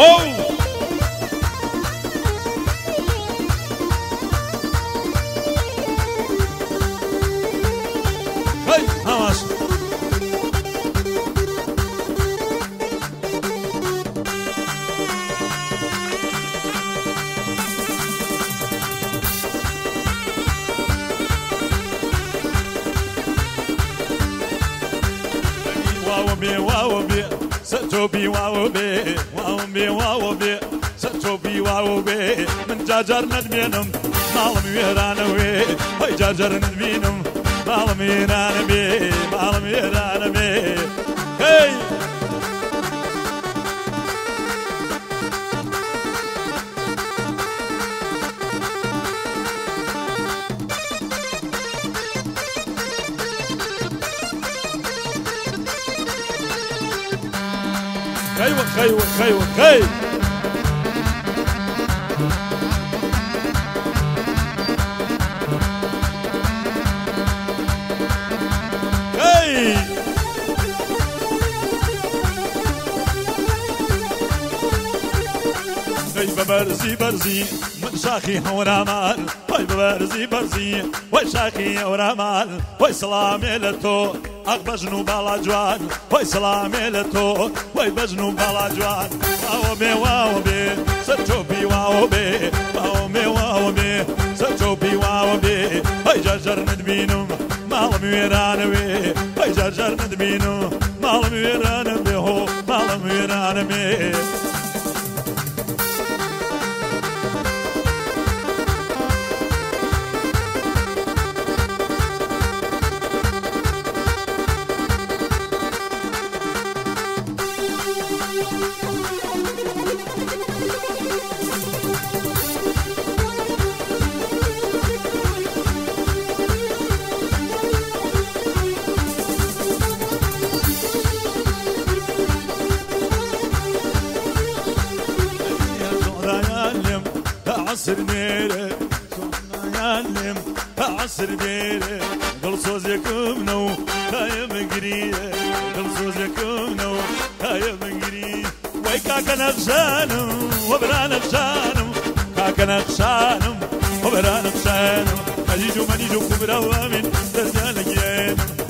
هاي هواش واو بي ستوبي واو بي واو بي ستوبي واو بي من جاجر ندبينم مالم ويرانوي هاي جاجر ندبينم مالم ويرانبي مالم ويرانبي هاي خيوة برزي من شاخي هورا مال وي برزي وي شاخي هورا مال وي سلامي لتو اخ بجنو بالا جوان وي سلامي لتو وي بجنو بالا جوان واو بي ستوبي واو بي واو بي ستوبي واو بي هاي جرجر ندبينو مالم ويرانوي هاي جرجر ندبينو مالم ويرانوي هو مالم ويرانوي عصر ديره يعلم عصر ديره قل صوزكم نو هاي مقريه قل صوزكم نو هاي مقريه وي كاكا نفسانم وبرا نفسانم كاكا نفسانم وبرا نفسانم مانيجو كبرا وامن ترجع لك